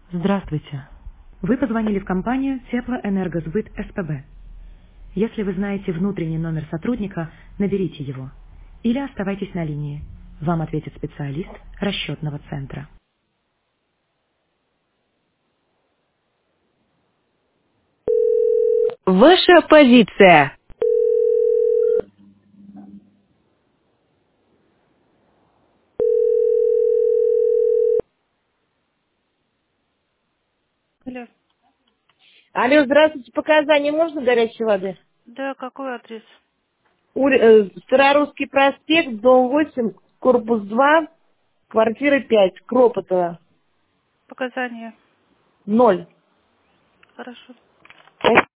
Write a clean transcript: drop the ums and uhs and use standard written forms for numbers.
Здравствуйте. Вы позвонили в компанию Теплоэнергосбыт СПБ. Если вы знаете внутренний номер сотрудника, наберите его. Или оставайтесь на линии. Вам ответит специалист расчетного центра. Ваша позиция. Алло. Алло, здравствуйте. Показания можно горячей воды? Да, какой адрес? Старорусский проспект, дом 8, корпус 2, квартира 5, Кропотова, Показания. 0. Хорошо.